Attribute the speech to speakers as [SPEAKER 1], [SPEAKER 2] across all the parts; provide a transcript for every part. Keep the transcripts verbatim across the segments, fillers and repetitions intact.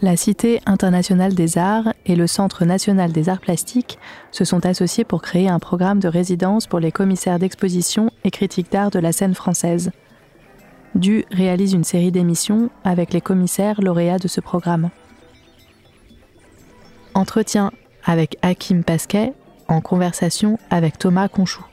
[SPEAKER 1] La Cité internationale des arts et le Centre national des arts plastiques se sont associés pour créer un programme de résidence pour les commissaires d'exposition et critiques d'art de la scène française. Du réalise une série d'émissions avec les commissaires lauréats de ce programme. Entretien avec Hakim Pasquet en conversation avec Thomas Conchou.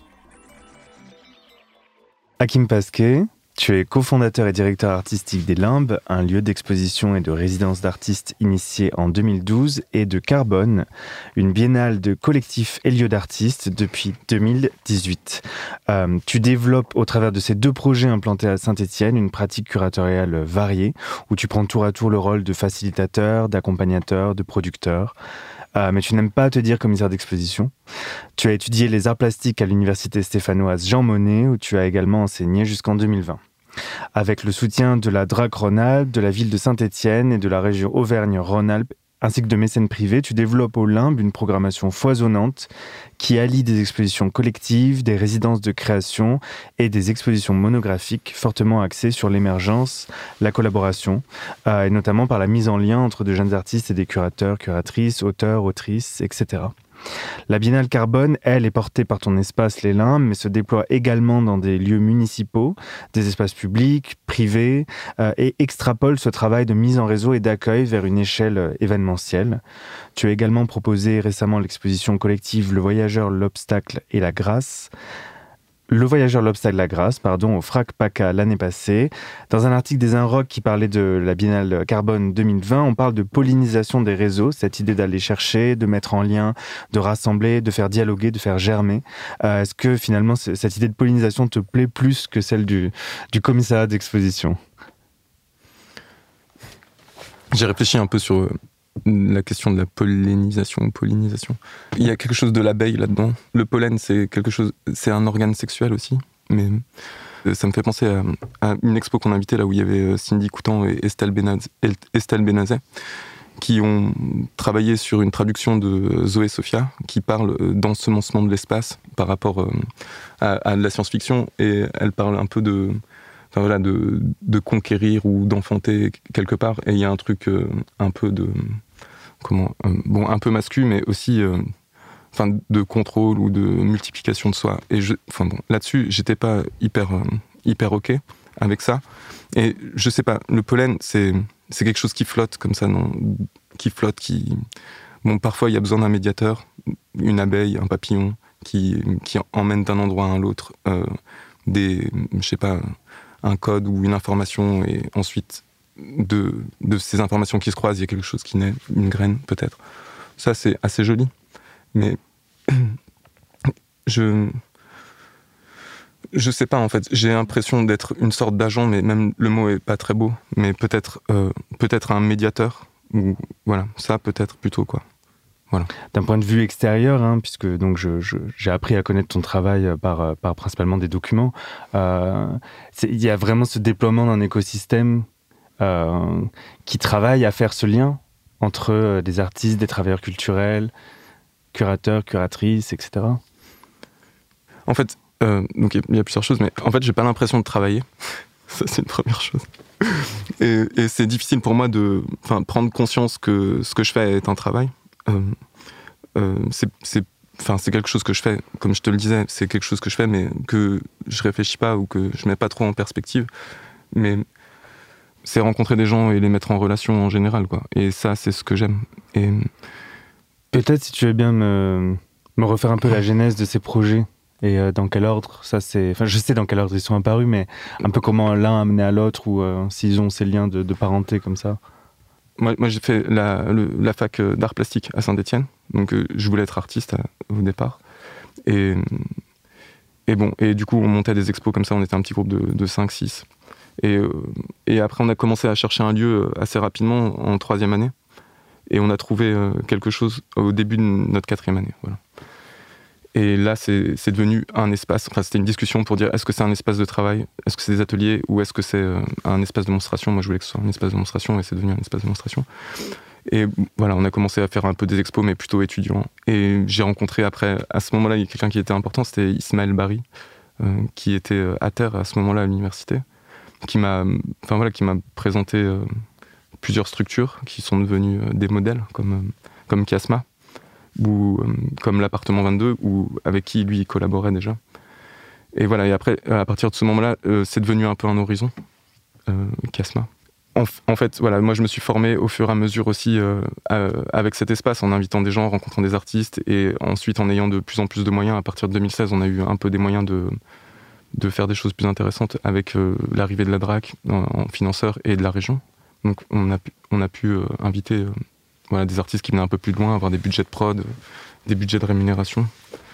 [SPEAKER 2] Hakim Pasquet, tu es cofondateur et directeur artistique des Limbes, un lieu d'exposition et de résidence d'artistes initié en deux mille douze, et de Carbone, une biennale de collectifs et lieux d'artistes depuis deux mille dix-huit. Euh, tu développes au travers de ces deux projets implantés à Saint-Étienne une pratique curatoriale variée, où tu prends tour à tour le rôle de facilitateur, d'accompagnateur, de producteur. Euh, mais tu n'aimes pas te dire commissaire d'exposition. Tu as étudié les arts plastiques à l'université stéphanoise Jean Monnet, où tu as également enseigné jusqu'en deux mille vingt. Avec le soutien de la D R A C Rhône-Alpes, de la ville de Saint-Étienne et de la région Auvergne-Rhône-Alpes, ainsi que de mécènes privés, tu développes au Limbes une programmation foisonnante qui allie des expositions collectives, des résidences de création et des expositions monographiques fortement axées sur l'émergence, la collaboration, euh, et notamment par la mise en lien entre de jeunes artistes et des curateurs, curatrices, auteurs, autrices, et cetera. La Biennale Carbone, elle, est portée par ton espace Les Limbes, mais se déploie également dans des lieux municipaux, des espaces publics, privés, euh, et extrapole ce travail de mise en réseau et d'accueil vers une échelle événementielle. Tu as également proposé récemment l'exposition collective Le Voyageur, l'Obstacle et la Grâce, Le Voyageur, l'Obstacle, la Grâce, pardon, au Frac Paca l'année passée. Dans un article des Inrocks qui parlait de la Biennale Carbone deux mille vingt, on parle de pollinisation des réseaux, cette idée d'aller chercher, de mettre en lien, de rassembler, de faire dialoguer, de faire germer. Euh, est-ce que finalement cette idée de pollinisation te plaît plus que celle du, du commissariat d'exposition ?
[SPEAKER 3] J'ai réfléchi un peu sur la question de la pollinisation ou pollinisation. Il y a quelque chose de l'abeille là-dedans. Le pollen, c'est quelque chose, c'est un organe sexuel aussi, mais ça me fait penser à, à une expo qu'on a invitée là où il y avait Cindy Coutan et Estelle Benazet, Estelle Benazet qui ont travaillé sur une traduction de Zoé Sophia qui parle d'ensemencement de l'espace par rapport à, à de la science-fiction, et elle parle un peu de Enfin, voilà, de, de conquérir ou d'enfanter quelque part, et il y a un truc euh, un peu de comment euh, bon un peu masculin, mais aussi euh, enfin de contrôle ou de multiplication de soi. Et je enfin bon là-dessus j'étais pas hyper euh, hyper ok avec ça, et je sais pas, le pollen c'est c'est quelque chose qui flotte comme ça, non, qui flotte, qui bon parfois il y a besoin d'un médiateur, une abeille, un papillon qui qui emmène d'un endroit à l'autre euh, des je sais pas un code ou une information, et ensuite de, de ces informations qui se croisent, il y a quelque chose qui naît, une graine peut-être. Ça c'est assez joli, mais je je sais pas en fait, j'ai l'impression d'être une sorte d'agent, mais même le mot est pas très beau, mais peut-être euh, peut-être un médiateur, ou voilà, ça peut-être plutôt quoi. Voilà.
[SPEAKER 2] D'un point de vue extérieur, hein, puisque donc je, je, j'ai appris à connaître ton travail par, par principalement des documents, euh, il y a vraiment ce déploiement d'un écosystème euh, qui travaille à faire ce lien entre des artistes, des travailleurs culturels, curateurs, curatrices, et cetera.
[SPEAKER 3] En fait, euh, donc il y a plusieurs choses, mais en fait, j'ai pas l'impression de travailler. Ça, c'est une première chose. Et, et c'est difficile pour moi de prendre conscience que ce que je fais est un travail. Euh, euh, c'est, c'est, enfin, c'est quelque chose que je fais, comme je te le disais, c'est quelque chose que je fais, mais que je réfléchis pas ou que je mets pas trop en perspective. Mais c'est rencontrer des gens et les mettre en relation en général, quoi. Et ça, c'est ce que j'aime. Et
[SPEAKER 2] peut-être si tu veux bien me, me refaire un peu la genèse de ces projets. Et euh, dans quel ordre ça c'est... Enfin, je sais dans quel ordre ils sont apparus, mais un peu comment l'un a amené à l'autre, ou euh, s'ils ont ces liens de, de parenté comme ça.
[SPEAKER 3] Moi, moi j'ai fait la, le, la fac d'art plastique à Saint-Étienne, donc euh, je voulais être artiste à, au départ. Et, et bon, et du coup, on montait des expos comme ça, on était un petit groupe de, de cinq six. Et, euh, et après, on a commencé à chercher un lieu assez rapidement en troisième année. Et on a trouvé euh, quelque chose au début de notre quatrième année, voilà. Et là, c'est, c'est devenu un espace, enfin c'était une discussion pour dire est-ce que c'est un espace de travail, est-ce que c'est des ateliers, ou est-ce que c'est euh, un espace de démonstration. Moi je voulais que ce soit un espace de démonstration, et c'est devenu un espace de démonstration. Et voilà, on a commencé à faire un peu des expos, mais plutôt étudiants. Et j'ai rencontré après, à ce moment-là, il y a quelqu'un qui était important, c'était Ismaël Bari, euh, qui était euh, à terre à ce moment-là à l'université, qui m'a, enfin voilà, qui m'a présenté euh, plusieurs structures qui sont devenues des modèles, comme, comme Kiasma, ou euh, comme l'appartement vingt-deux, ou avec qui lui collaborait déjà. Et voilà, et après, à partir de ce moment-là, euh, c'est devenu un peu un horizon, euh, Kiasma. En, en fait, voilà, moi je me suis formé au fur et à mesure aussi euh, euh, avec cet espace, en invitant des gens, en rencontrant des artistes, et ensuite en ayant de plus en plus de moyens. À partir de deux mille seize, on a eu un peu des moyens de, de faire des choses plus intéressantes avec euh, l'arrivée de la D R A C en, en financeur et de la région. Donc on a pu, on a pu euh, inviter euh, voilà, des artistes qui venaient un peu plus de loin, avoir des budgets de prod, euh, des budgets de rémunération.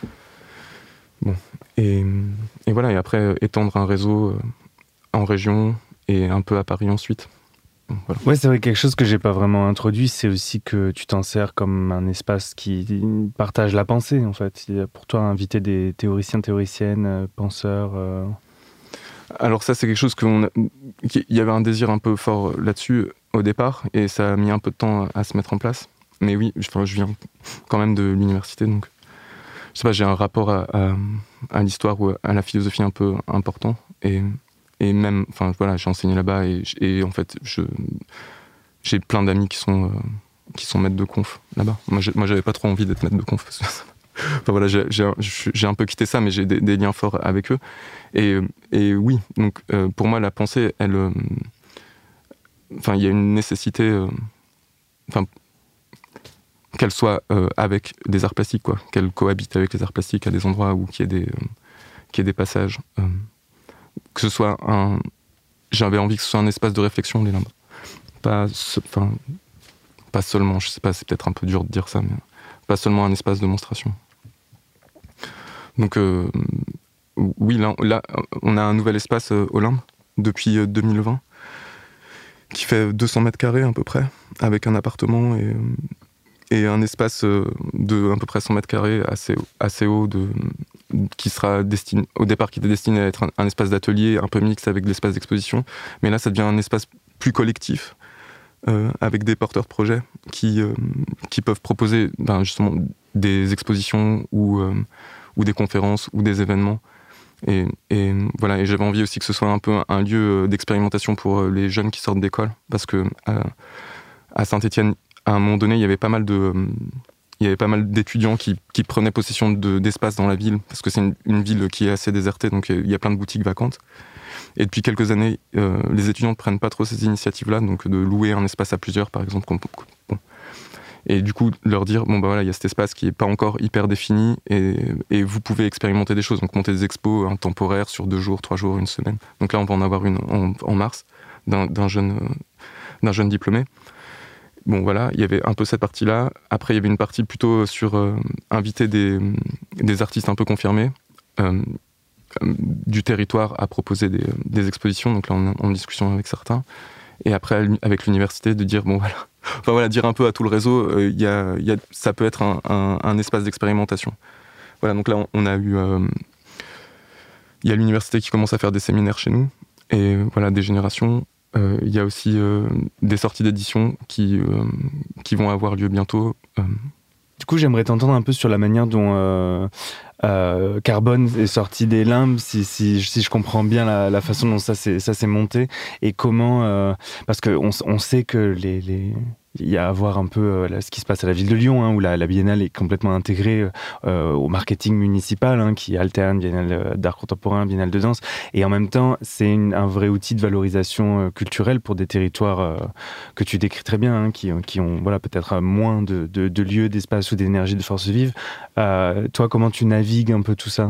[SPEAKER 3] Bon, et, et voilà, et après euh, étendre un réseau euh, en région et un peu à Paris ensuite. Voilà.
[SPEAKER 2] Ouais, c'est vrai, quelque chose que j'ai pas vraiment introduit, c'est aussi que tu t'en sers comme un espace qui partage la pensée, en fait. Pour toi, inviter des théoriciens, théoriciennes, penseurs... Euh...
[SPEAKER 3] Alors ça, c'est quelque chose qu'on a... Il y avait un désir un peu fort là-dessus au départ, et ça a mis un peu de temps à se mettre en place. Mais oui, enfin, je viens quand même de l'université, donc je sais pas, j'ai un rapport à, à, à l'histoire ou à la philosophie un peu important, et... Et même, enfin voilà, j'ai enseigné là-bas et, et en fait, je, j'ai plein d'amis qui sont, euh, qui sont maîtres de conf là-bas. Moi, j'ai, moi, j'avais pas trop envie d'être maître de conf. Parce que ça, enfin voilà, j'ai, j'ai, j'ai un peu quitté ça, mais j'ai des, des liens forts avec eux. Et, et oui, donc euh, pour moi, la pensée, elle, euh, enfin, il y a une nécessité, euh, enfin, qu'elle soit euh, avec des arts plastiques, quoi, qu'elle cohabite avec les arts plastiques à des endroits où qu'il y ait des, euh, qu'il y ait des passages. Euh, que ce soit un... J'avais envie que ce soit un espace de réflexion, les limbes. Pas, se... enfin, pas seulement, je sais pas, c'est peut-être un peu dur de dire ça, mais pas seulement un espace de monstration. Donc, euh, oui, là, là, on a un nouvel espace euh, au Limbe depuis euh, deux mille vingt, qui fait deux cents mètres carrés à peu près, avec un appartement et, et un espace euh, de à peu près cent mètres carrés assez, assez haut, de, qui sera destiné, au départ qui était destiné à être un, un espace d'atelier un peu mixte avec de l'espace d'exposition, mais là ça devient un espace plus collectif, euh, avec des porteurs de projets qui, euh, qui peuvent proposer ben, justement des expositions ou, euh, ou des conférences ou des événements. Et, et voilà, et j'avais envie aussi que ce soit un peu un lieu d'expérimentation pour les jeunes qui sortent d'école, parce que à, à Saint-Étienne, à un moment donné, il y avait pas mal de, il y avait pas mal d'étudiants qui, qui prenaient possession de, d'espace dans la ville, parce que c'est une, une ville qui est assez désertée, donc il y a plein de boutiques vacantes. Et depuis quelques années, euh, les étudiants ne prennent pas trop ces initiatives-là, donc de louer un espace à plusieurs, par exemple. Bon. Et du coup, leur dire, bon bah voilà, il y a cet espace qui n'est pas encore hyper défini, et, et vous pouvez expérimenter des choses, donc monter des expos hein, temporaires sur deux jours, trois jours, une semaine. Donc là, on va en avoir une en, en mars, d'un, d'un, jeune, euh, d'un jeune diplômé. Bon voilà, il y avait un peu cette partie-là. Après, il y avait une partie plutôt sur euh, inviter des, des artistes un peu confirmés euh, euh, du territoire à proposer des, des expositions. Donc là, on est en discussion avec certains. Et après, avec l'université, de dire, bon voilà, enfin voilà, dire un peu à tout le réseau, euh, y a, y a, ça peut être un, un, un espace d'expérimentation. Voilà, donc là, on, on a eu... Euh, il y a l'université qui commence à faire des séminaires chez nous. Et voilà, des générations... Il euh, y a aussi euh, des sorties d'édition qui, euh, qui vont avoir lieu bientôt. Euh.
[SPEAKER 2] Du coup, j'aimerais t'entendre un peu sur la manière dont euh, euh, Carbone est sorti des limbes, si, si, si je comprends bien la, la façon dont ça s'est, ça s'est monté, et comment... Euh, parce qu'on on sait que les... les... il y a à voir un peu euh, ce qui se passe à la ville de Lyon, hein, où la, la Biennale est complètement intégrée euh, au marketing municipal, hein, qui alterne Biennale d'art contemporain, Biennale de danse. Et en même temps, c'est une, un vrai outil de valorisation euh, culturelle pour des territoires euh, que tu décris très bien, hein, qui, qui ont voilà, peut-être moins de, de, de lieux, d'espace ou d'énergie, de force vive. Euh, toi, comment tu navigues un peu tout ça ?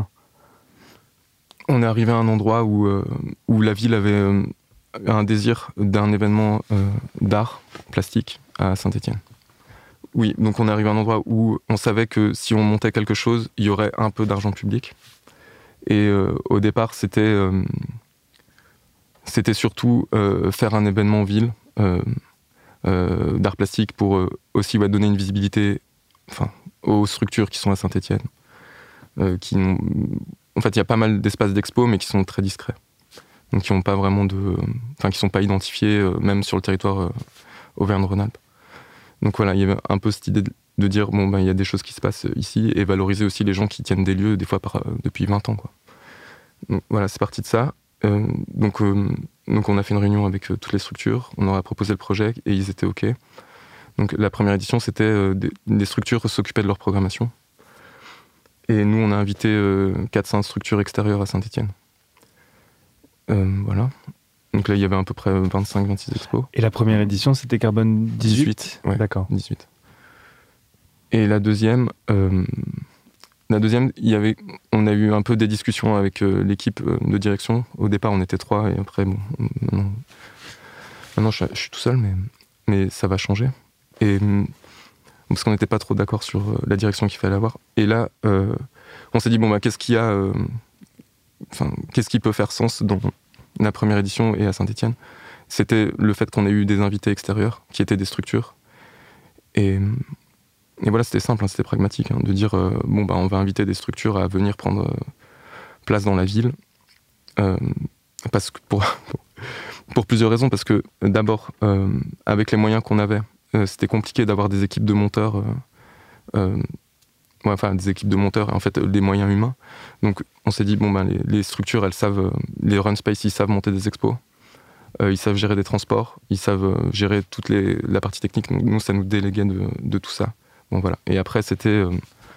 [SPEAKER 3] On est arrivé à un endroit où, euh, où la ville avait euh, un désir d'un événement euh, d'art plastique à Saint-Étienne. Oui, donc on est arrivé à un endroit où on savait que si on montait quelque chose, il y aurait un peu d'argent public. Et euh, au départ, c'était, euh, c'était surtout euh, faire un événement ville euh, euh, d'art plastique pour euh, aussi ouais, donner une visibilité enfin, aux structures qui sont à Saint-Étienne. Euh, qui n'ont... En fait, il y a pas mal d'espaces d'expo, mais qui sont très discrets. Donc qui n'ont pas vraiment de... Enfin, qui ne sont pas identifiés, euh, même sur le territoire euh, Auvergne-Rhône-Alpes. Donc voilà, il y avait un peu cette idée de dire, bon, ben, il y a des choses qui se passent ici, et valoriser aussi les gens qui tiennent des lieux, des fois par, euh, depuis vingt ans, quoi. Donc voilà, c'est parti de ça. Euh, donc, euh, donc on a fait une réunion avec euh, toutes les structures, on leur a proposé le projet et ils étaient OK. Donc la première édition, c'était euh, des, des structures s'occupaient de leur programmation. Et nous, on a invité euh, quatre cinq structures extérieures à Saint-Étienne. Euh, voilà. Donc là, il y avait à peu près vingt-cinq vingt-six expos.
[SPEAKER 2] Et la première édition, c'était Carbone dix-huit,
[SPEAKER 3] dix-huit, ouais,
[SPEAKER 2] d'accord.
[SPEAKER 3] dix-huit. Et la deuxième, euh, la deuxième, il y avait, on a eu un peu des discussions avec euh, l'équipe de direction. Au départ, on était trois, et après, bon, maintenant, maintenant je, je suis tout seul, mais, mais ça va changer. Et parce qu'on n'était pas trop d'accord sur la direction qu'il fallait avoir. Et là, euh, on s'est dit, bon, bah, qu'est-ce qu'il y a, euh, enfin, qu'est-ce qui peut faire sens dans la première édition et à Saint-Étienne? C'était le fait qu'on ait eu des invités extérieurs, qui étaient des structures. Et, et voilà, c'était simple, hein, c'était pragmatique, hein, de dire, euh, bon, bah, on va inviter des structures à venir prendre euh, place dans la ville. Euh, parce que pour, pour, pour plusieurs raisons. Parce que, d'abord, euh, avec les moyens qu'on avait, Euh, c'était compliqué d'avoir des équipes de monteurs, euh, euh, ouais, enfin des équipes de monteurs, en fait des moyens humains. Donc on s'est dit bon ben les, les structures elles savent, euh, les run space ils savent monter des expos, euh, ils savent gérer des transports, ils savent euh, gérer toute les, la partie technique. Donc, nous ça nous déléguait de, de tout ça. Bon voilà. Et après c'était, euh,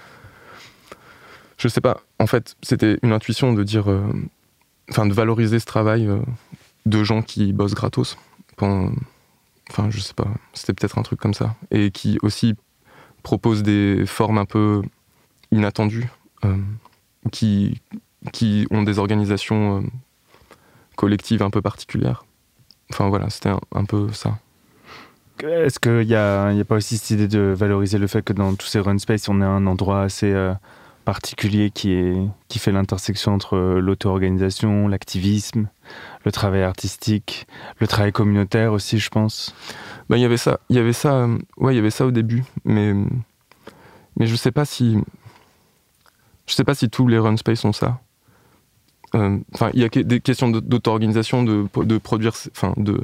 [SPEAKER 3] je sais pas, en fait c'était une intuition de dire, enfin euh, de valoriser ce travail euh, de gens qui bossent gratos pendant. Enfin, je sais pas, c'était peut-être un truc comme ça. Et qui aussi propose des formes un peu inattendues, euh, qui, qui ont des organisations euh, collectives un peu particulières. Enfin voilà, c'était un, un peu ça.
[SPEAKER 2] Est-ce qu'il n'y a, y a pas aussi cette idée de valoriser le fait que dans tous ces run space, on a un endroit assez euh, particulier qui, est, qui fait l'intersection entre l'auto-organisation, l'activisme, le travail artistique, le travail communautaire aussi, je pense.
[SPEAKER 3] Ben, y avait ça, il y avait ça, euh, ouais, il y avait ça au début, mais mais je sais pas si, je sais pas si tous les run space ont ça. Enfin, euh, il y a des questions d'auto-organisation, de, de produire, enfin de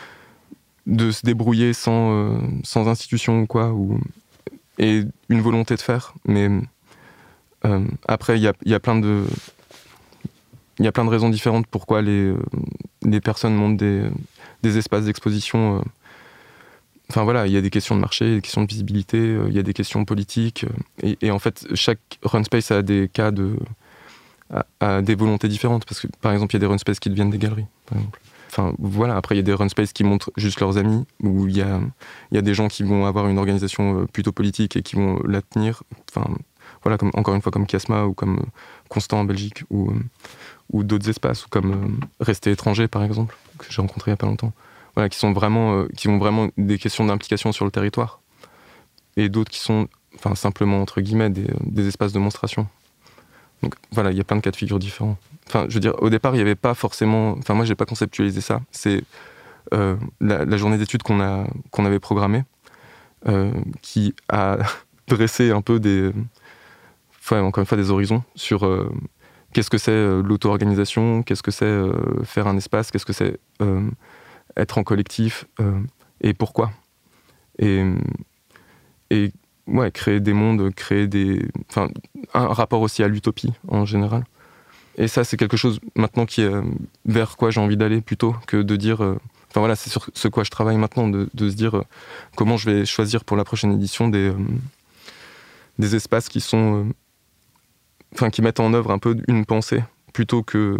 [SPEAKER 3] de se débrouiller sans euh, sans institution ou quoi, ou et une volonté de faire, mais euh, après il y a il y a plein de Il y a plein de raisons différentes pourquoi les, euh, les personnes montent des, des espaces d'exposition. Euh. Enfin voilà, il y a des questions de marché, des questions de visibilité, euh, il y a des questions politiques. Euh, et, et en fait, chaque run space a des cas de. A, a des volontés différentes. Parce que par exemple, il y a des run space qui deviennent des galeries, par exemple. Enfin voilà, après il y a des run space qui montrent juste leurs amis, où il y a, il y a des gens qui vont avoir une organisation plutôt politique et qui vont la tenir. Enfin voilà, comme, encore une fois, comme Kiasma ou comme Constant en Belgique, ou. Euh, ou d'autres espaces, ou comme euh, Rester étranger par exemple, que j'ai rencontré il n'y a pas longtemps, voilà, qui sont vraiment, euh, qui ont vraiment des questions d'implication sur le territoire, et d'autres qui sont, enfin simplement entre guillemets des, des espaces de monstration. Donc voilà, il y a plein de cas de figure différents. Enfin, je veux dire, au départ, il n'y avait pas forcément, enfin moi j'ai pas conceptualisé ça. C'est euh, la, la journée d'études qu'on a, qu'on avait programmée, euh, qui a dressé un peu des, enfin encore une fois des horizons sur euh, qu'est-ce que c'est euh, l'auto-organisation, qu'est-ce que c'est euh, faire un espace, qu'est-ce que c'est euh, être en collectif, euh, et pourquoi. Et, et ouais, créer des mondes, créer des... Enfin, un rapport aussi à l'utopie, en général. Et ça, c'est quelque chose, maintenant, qui est euh, vers quoi j'ai envie d'aller, plutôt que de dire... Euh, enfin voilà, c'est sur ce quoi je travaille maintenant, de, de se dire euh, comment je vais choisir pour la prochaine édition des, euh, des espaces qui sont... Euh, Enfin, qui mettent en œuvre un peu une pensée, plutôt que,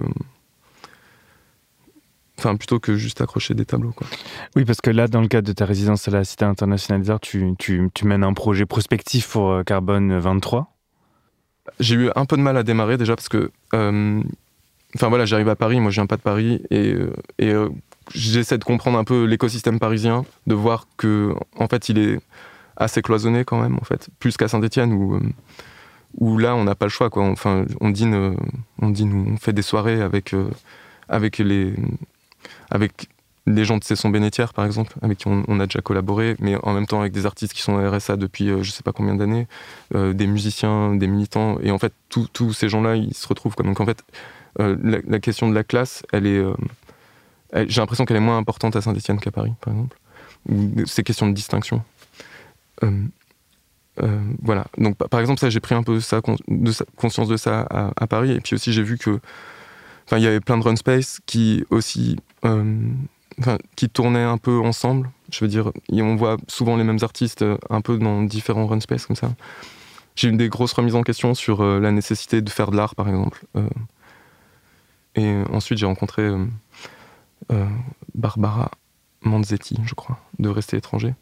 [SPEAKER 3] enfin, plutôt que juste accrocher des tableaux, quoi.
[SPEAKER 2] Oui, parce que là, dans le cadre de ta résidence à la Cité internationale des arts, tu, tu, tu mènes un projet prospectif pour Carbone vingt-trois.
[SPEAKER 3] J'ai eu un peu de mal à démarrer déjà parce que, euh, enfin voilà, j'arrive à Paris, moi je viens pas de Paris, et, et euh, j'essaie de comprendre un peu l'écosystème parisien, de voir que, en fait, il est assez cloisonné quand même, en fait, plus qu'à Saint-Étienne où. Euh, où là on n'a pas le choix, quoi. Enfin, on dîne, euh, on dîne, on fait des soirées avec euh, avec les avec les gens de Cesson Bénétière par exemple, avec qui on, on a déjà collaboré, mais en même temps avec des artistes qui sont R S A depuis euh, je sais pas combien d'années, euh, des musiciens, des militants, et en fait tous ces gens-là ils se retrouvent, quoi. Donc en fait euh, la, la question de la classe, elle est, euh, elle, j'ai l'impression qu'elle est moins importante à Saint-Étienne qu'à Paris par exemple. Ces questions de distinction. Euh, Euh, voilà, donc par exemple ça j'ai pris un peu ça, de ça, conscience de ça à, à Paris, et puis aussi j'ai vu que Enfin, il y avait plein de run space qui aussi, euh, enfin, qui tournaient un peu ensemble. Je veux dire, on voit souvent les mêmes artistes un peu dans différents run space comme ça. J'ai eu des grosses remises en question sur euh, la nécessité de faire de l'art, par exemple. Euh, et ensuite, j'ai rencontré euh, euh, Barbara Manzetti, je crois, de Rester étranger.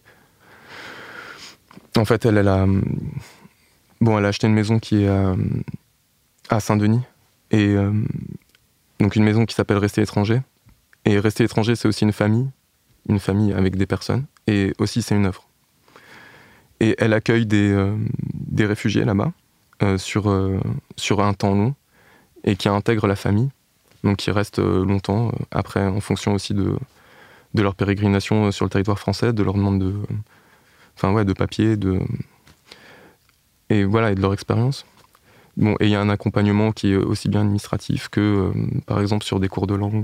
[SPEAKER 3] En fait, elle, elle a, bon, elle a acheté une maison qui est à, à Saint-Denis. Et euh, donc une maison qui s'appelle Rester étranger. Et Rester étranger, c'est aussi une famille, une famille avec des personnes. Et aussi, c'est une œuvre. Et elle accueille des, euh, des réfugiés là-bas, euh, sur, euh, sur un temps long, et qui intègrent la famille, donc qui restent euh, longtemps, euh, après, en fonction aussi de, de leur pérégrination euh, sur le territoire français, de leur demande de, euh, enfin, ouais, de papier, de, et voilà, et de leur expérience. Bon, et il y a un accompagnement qui est aussi bien administratif que, euh, par exemple, sur des cours de langue.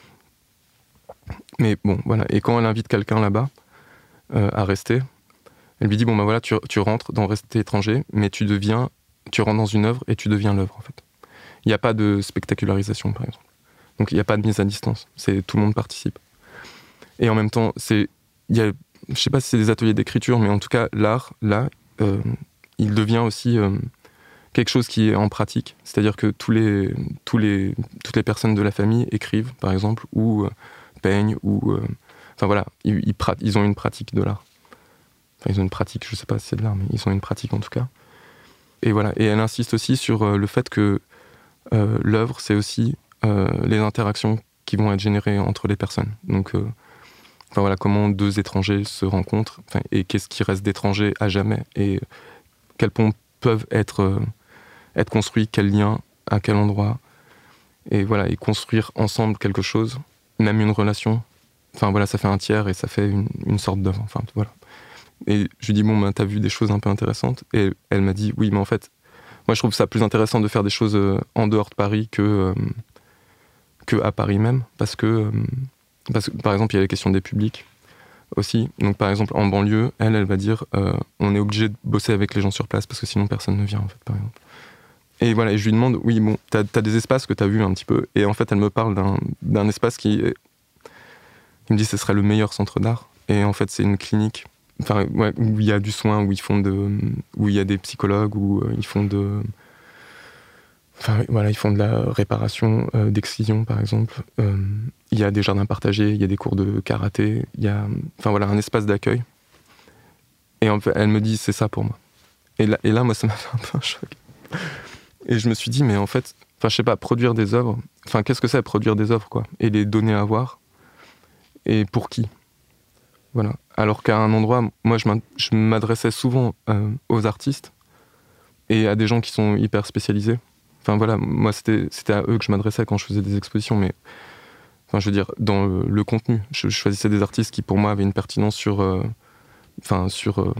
[SPEAKER 3] Mais bon, voilà. Et quand elle invite quelqu'un là-bas euh, à rester, elle lui dit, bon ben voilà, tu, tu rentres dans Rester étranger, mais tu deviens, tu rentres dans une œuvre et tu deviens l'œuvre, en fait. Il n'y a pas de spectacularisation, par exemple. Donc il n'y a pas de mise à distance. C'est, tout le monde participe. Et en même temps, c'est, il y a, je ne sais pas si c'est des ateliers d'écriture, mais en tout cas, l'art, là, euh, il devient aussi euh, quelque chose qui est en pratique. C'est-à-dire que tous les, tous les, toutes les personnes de la famille écrivent, par exemple, ou euh, peignent, ou... Euh, enfin voilà, ils, ils, prat- ils ont une pratique de l'art. Enfin, ils ont une pratique, je ne sais pas si c'est de l'art, mais ils ont une pratique en tout cas. Et voilà, et elle insiste aussi sur euh, le fait que euh, l'œuvre, c'est aussi euh, les interactions qui vont être générées entre les personnes. Donc, euh, enfin voilà, comment deux étrangers se rencontrent, et qu'est-ce qui reste d'étranger à jamais, et quels ponts peuvent être, euh, être construits, quels liens, à quel endroit, et voilà, et construire ensemble quelque chose, même une relation. Enfin voilà, ça fait un tiers et ça fait une, une sorte d'œuvre. Enfin voilà. Et je lui dis, bon, ben, t'as vu des choses un peu intéressantes? Et elle m'a dit, oui, mais en fait, moi je trouve ça plus intéressant de faire des choses euh, en dehors de Paris que, euh, que à Paris même, parce que, euh, parce que, par exemple, il y a la question des publics aussi. Donc, par exemple, en banlieue, elle, elle va dire, euh, on est obligé de bosser avec les gens sur place, parce que sinon personne ne vient, en fait, par exemple. Et voilà, et je lui demande, oui, bon, t'as, t'as des espaces que t'as vus un petit peu, et en fait, elle me parle d'un, d'un espace qui, est, il me dit, ce serait le meilleur centre d'art, et en fait, c'est une clinique. Enfin, ouais, où il y a du soin, où ils font de, où il y a des psychologues, où euh, ils font de, enfin voilà, ils font de la réparation euh, d'excision, par exemple. Euh, il y a des jardins partagés, il y a des cours de karaté, il y a, enfin voilà, un espace d'accueil. Et en fait, elle me dit, c'est ça pour moi. Et là, et là, moi, ça m'a fait un peu un choc. Et je me suis dit, mais en fait, enfin, je sais pas, produire des œuvres. Enfin, qu'est-ce que c'est produire des œuvres, quoi, et les donner à voir. Et pour qui? Voilà. Alors qu'à un endroit, moi, je m'adressais souvent euh, aux artistes et à des gens qui sont hyper spécialisés. Enfin voilà, moi, c'était, c'était à eux que je m'adressais quand je faisais des expositions, mais enfin, je veux dire, dans le, le contenu, je, je choisissais des artistes qui, pour moi, avaient une pertinence sur, euh, enfin, sur, euh,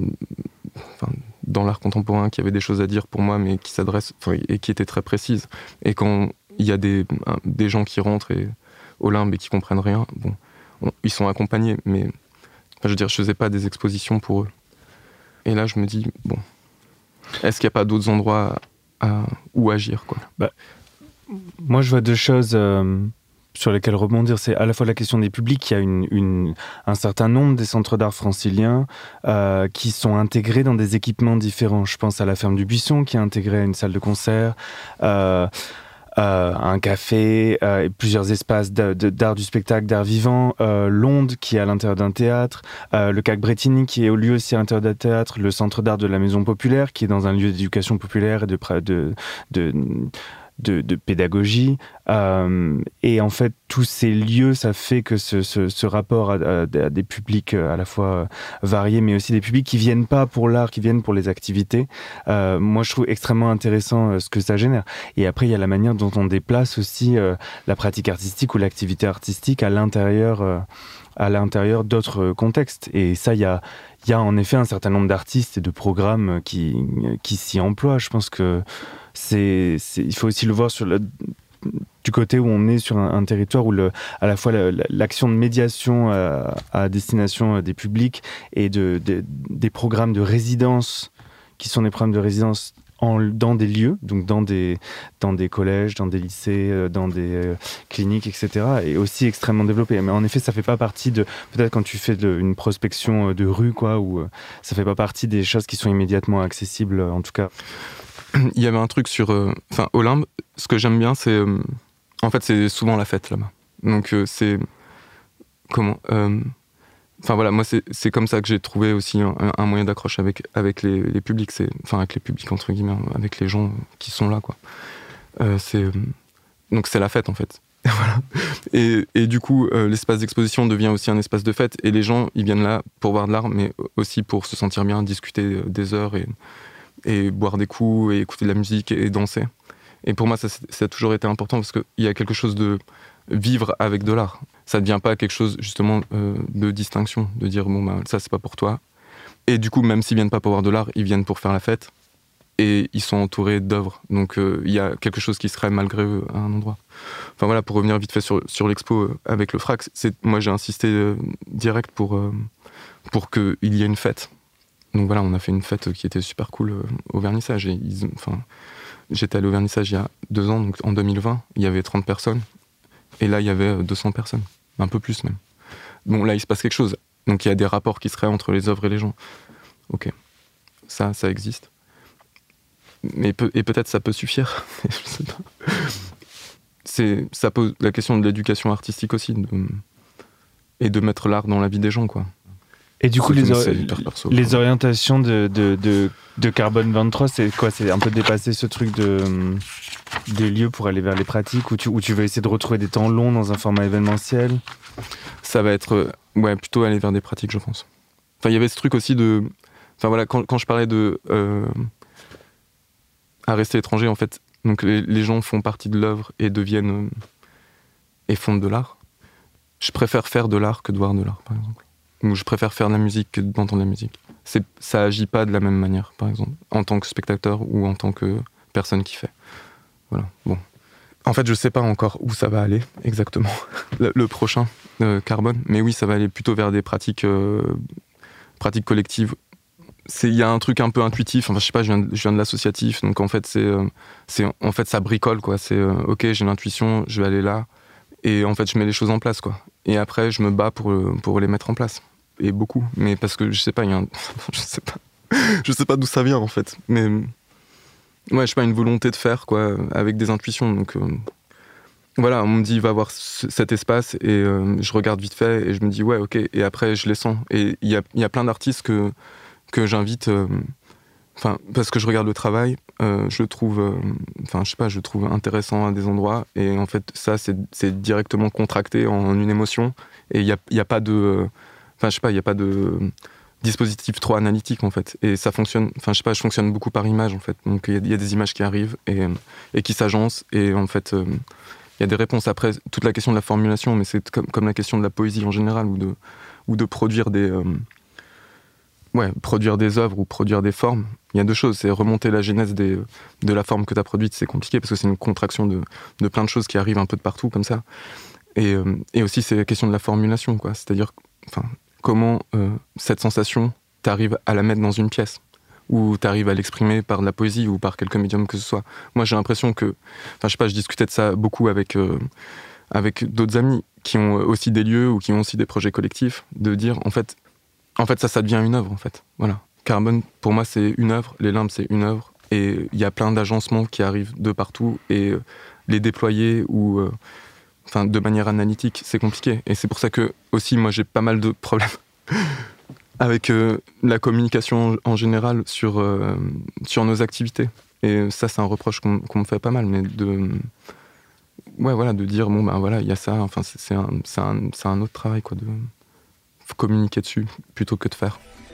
[SPEAKER 3] enfin, dans l'art contemporain, qui avaient des choses à dire pour moi, mais qui s'adressent, enfin, et qui étaient très précises. Et quand il y a des, des gens qui rentrent et, au limbe et qui comprennent rien, bon, on, ils sont accompagnés, mais enfin, je veux dire, je faisais pas des expositions pour eux. Et là, je me dis, bon, est-ce qu'il n'y a pas d'autres endroits à, à, où agir, quoi?
[SPEAKER 2] Bah, moi, je vois deux choses euh, sur lesquelles rebondir. C'est à la fois la question des publics. Il y a une, une, un certain nombre des centres d'art franciliens euh, qui sont intégrés dans des équipements différents. Je pense à la Ferme du Buisson, qui est intégrée à une salle de concert. Euh, Euh, un café, euh, plusieurs espaces de, de, d'art du spectacle, d'art vivant, euh, l'Onde qui est à l'intérieur d'un théâtre, euh, le C A C Bretigny qui est au lieu aussi à l'intérieur d'un théâtre, le centre d'art de la Maison Populaire qui est dans un lieu d'éducation populaire et de, de, de, de, de pédagogie. Euh, et en fait, tous ces lieux, ça fait que ce, ce, ce rapport à, à, à des publics à la fois variés, mais aussi des publics qui viennent pas pour l'art, qui viennent pour les activités. Euh, moi, je trouve extrêmement intéressant euh, ce que ça génère. Et après, il y a la manière dont on déplace aussi euh, la pratique artistique ou l'activité artistique à l'intérieur, euh, à l'intérieur d'autres contextes. Et ça, il y a, il y a en effet un certain nombre d'artistes et de programmes qui, qui s'y emploient. Je pense que c'est, c'est, il faut aussi le voir sur le, du côté où on est sur un, un territoire où le, à la fois la, l'action de médiation à, à destination des publics et de, de, des programmes de résidence qui sont des programmes de résidence en, dans des lieux, donc dans des, dans des collèges, dans des lycées, dans des euh, cliniques, et cetera, est aussi extrêmement développé. Mais en effet, ça fait pas partie de, peut-être quand tu fais de, une prospection de rue, quoi, où ça fait pas partie des choses qui sont immédiatement accessibles, en tout cas.
[SPEAKER 3] Il y avait un truc sur, enfin, euh, Olympe, ce que j'aime bien, c'est, euh, en fait, c'est souvent la fête là-bas. Donc euh, c'est, comment, euh, enfin voilà, moi c'est, c'est comme ça que j'ai trouvé aussi un, un moyen d'accroche avec, avec les, les publics, c'est, enfin avec les publics entre guillemets, avec les gens qui sont là, quoi. Euh, c'est, euh, donc c'est la fête en fait. Voilà. Et, et du coup, euh, l'espace d'exposition devient aussi un espace de fête, et les gens, ils viennent là pour voir de l'art, mais aussi pour se sentir bien, discuter des heures et, et boire des coups, et écouter de la musique et, et danser. Et pour moi, ça, ça a toujours été important, parce qu'il y a quelque chose de vivre avec de l'art. Ça ne devient pas quelque chose, justement, euh, de distinction, de dire, bon, bah, ça, c'est pas pour toi. Et du coup, même s'ils viennent pas pour voir de l'art, ils viennent pour faire la fête, et ils sont entourés d'œuvres. Donc, il euh, y a quelque chose qui serait malgré eux à un endroit. Enfin voilà, pour revenir vite fait sur, sur l'expo euh, avec le Frax, c'est, moi, j'ai insisté euh, direct pour, euh, pour qu'il y ait une fête. Donc voilà, on a fait une fête qui était super cool euh, au vernissage. Et ils, enfin, j'étais allé au vernissage il y a deux ans, donc en deux mille vingt, il y avait trente personnes. Et là, il y avait deux cents personnes, un peu plus même. Bon, là, il se passe quelque chose. Donc il y a des rapports qui seraient entre les œuvres et les gens. Ok, ça, ça existe. Mais peut, et peut-être ça peut suffire. Je sais pas. C'est, ça pose la question de l'éducation artistique aussi, de, et de mettre l'art dans la vie des gens, quoi.
[SPEAKER 2] Et du coup, les, or-
[SPEAKER 3] perso,
[SPEAKER 2] les quoi. orientations de, de, de, de Carbone vingt-trois, c'est quoi? C'est un peu dépasser ce truc de, des lieux pour aller vers les pratiques, où tu, où tu vas essayer de retrouver des temps longs dans un format événementiel?
[SPEAKER 3] Ça va être, ouais, plutôt aller vers des pratiques, je pense. Enfin, il y avait ce truc aussi de... Enfin voilà, quand, quand je parlais de... Euh, à rester étranger, en fait, donc les, les gens font partie de l'œuvre et deviennent... Euh, et font de l'art. Je préfère faire de l'art que de voir de l'art, par exemple. Ou je préfère faire de la musique que d'entendre la musique. C'est, ça agit pas de la même manière, par exemple, en tant que spectateur ou en tant que personne qui fait. Voilà, bon. En fait, je sais pas encore où ça va aller, exactement, le, le prochain euh, Carbone. Mais oui, ça va aller plutôt vers des pratiques, euh, pratiques collectives. Il y a un truc un peu intuitif, enfin, je sais pas, je viens de, je viens de l'associatif, donc en fait, c'est, euh, c'est, en fait, ça bricole, quoi. C'est, euh, ok, j'ai une intuition, je vais aller là, et en fait, je mets les choses en place, quoi. Et après, je me bats pour, pour les mettre en place. Et beaucoup, mais parce que je sais pas, il y a un... je sais pas, je sais pas d'où ça vient en fait, mais ouais, je sais pas, une volonté de faire quoi, avec des intuitions. Donc euh... voilà, on me dit va voir c- cet espace et euh, je regarde vite fait et je me dis ouais ok, et après je les sens. Et il y a, y a plein d'artistes que que j'invite, enfin euh, parce que je regarde le travail, euh, je le trouve, enfin euh, je sais pas, je le trouve intéressant à des endroits et en fait ça c'est, c'est directement contracté en une émotion et il y a, y a pas de euh, Enfin, je sais pas, il n'y a pas de dispositif trop analytique, en fait. Et ça fonctionne, enfin, je sais pas, je fonctionne beaucoup par image, en fait. Donc, il y, y a des images qui arrivent et, et qui s'agencent. Et en fait, il euh, y a des réponses. Après, toute la question de la formulation, mais c'est comme, comme la question de la poésie en général, ou de, ou de produire des... Euh, ouais, produire des œuvres ou produire des formes. Il y a deux choses. C'est remonter la genèse des, de la forme que tu as produite, c'est compliqué, parce que c'est une contraction de, de plein de choses qui arrivent un peu de partout, comme ça. Et, euh, et aussi, c'est la question de la formulation, quoi. C'est-à-dire... Enfin, comment euh, cette sensation, t'arrives à la mettre dans une pièce, ou t'arrives à l'exprimer par de la poésie ou par quelque médium que ce soit. Moi, j'ai l'impression que, enfin, je sais pas, je discutais de ça beaucoup avec euh, avec d'autres amis qui ont aussi des lieux ou qui ont aussi des projets collectifs, de dire en fait, en fait, ça, ça devient une œuvre en fait. Voilà. Carbone, pour moi, c'est une œuvre. Les limbes, c'est une œuvre. Et il y a plein d'agencements qui arrivent de partout et euh, les déployer ou euh, Enfin, de manière analytique, c'est compliqué. Et c'est pour ça que, aussi, moi, j'ai pas mal de problèmes avec euh, la communication en général sur, euh, sur nos activités. Et ça, c'est un reproche qu'on, qu'on me fait pas mal, mais de... Ouais, voilà, de dire, bon, ben voilà, il y a ça, enfin, c'est, c'est, un, c'est, un, c'est un autre travail, quoi, de communiquer dessus, plutôt que de faire.